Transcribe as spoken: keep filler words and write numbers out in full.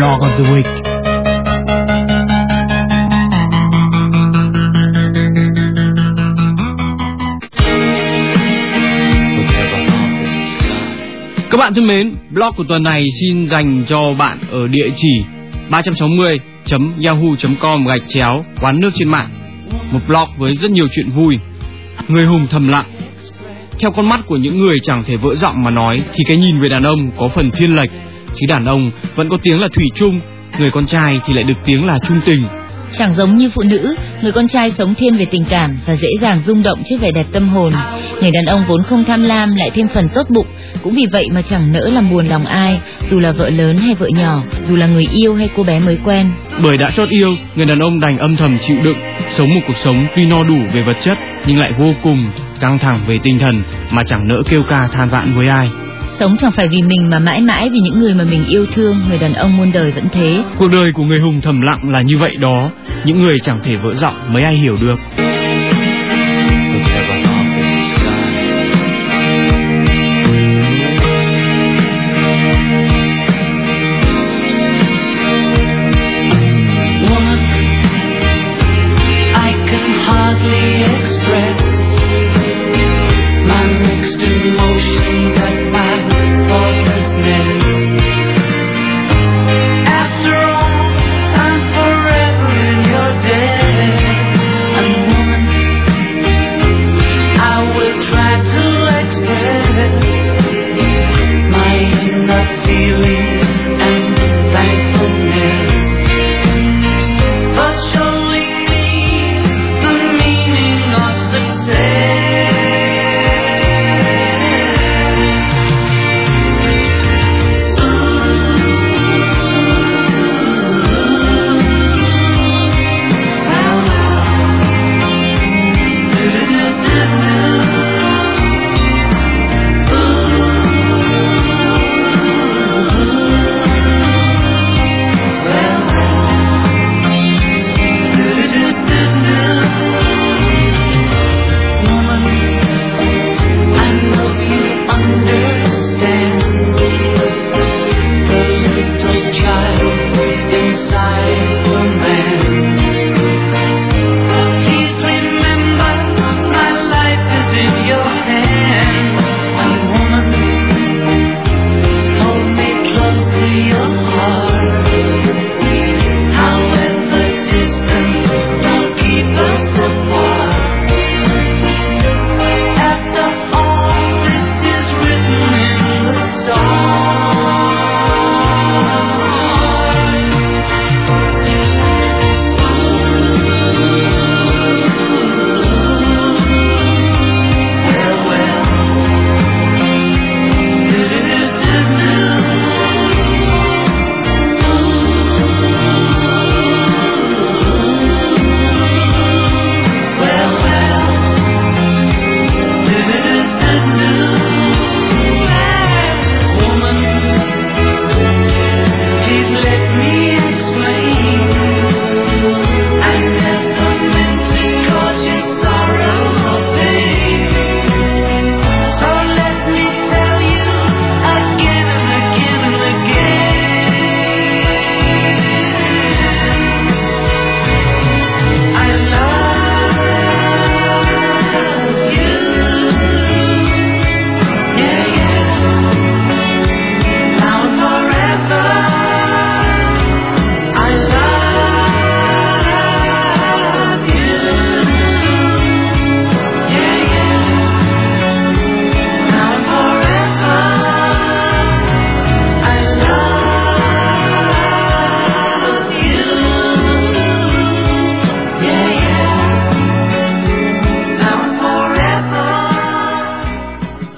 Blog of the Week. Các bạn thân mến, blog của tuần này xin dành cho bạn ở địa chỉ ba sáu không chấm yahoo chấm com gạch chéo quán nước trên mạng. Một blog với rất nhiều chuyện vui. Người hùng thầm lặng. Theo con mắt của những người chẳng thể vỡ giọng mà nói thì cái nhìn về đàn ông có phần thiên lệch, chứ đàn ông vẫn có tiếng là thủy chung, người con trai thì lại được tiếng là trung tình. Chẳng giống như phụ nữ, người con trai sống thiên về tình cảm và dễ dàng rung động trước vẻ đẹp tâm hồn. Người đàn ông vốn không tham lam lại thêm phần tốt bụng, cũng vì vậy mà chẳng nỡ làm buồn lòng ai, dù là vợ lớn hay vợ nhỏ, dù là người yêu hay cô bé mới quen. Bởi đã chót yêu, người đàn ông đành âm thầm chịu đựng, sống một cuộc sống tuy no đủ về vật chất nhưng lại vô cùng căng thẳng về tinh thần, mà chẳng nỡ kêu ca than vãn với ai. Sống chẳng phải vì mình mà mãi mãi vì những người mà mình yêu thương, người đàn ông muôn đời vẫn thế. Cuộc đời của người hùng thầm lặng là như vậy đó, những người chẳng thể vỡ giọng mấy ai hiểu được. Feeling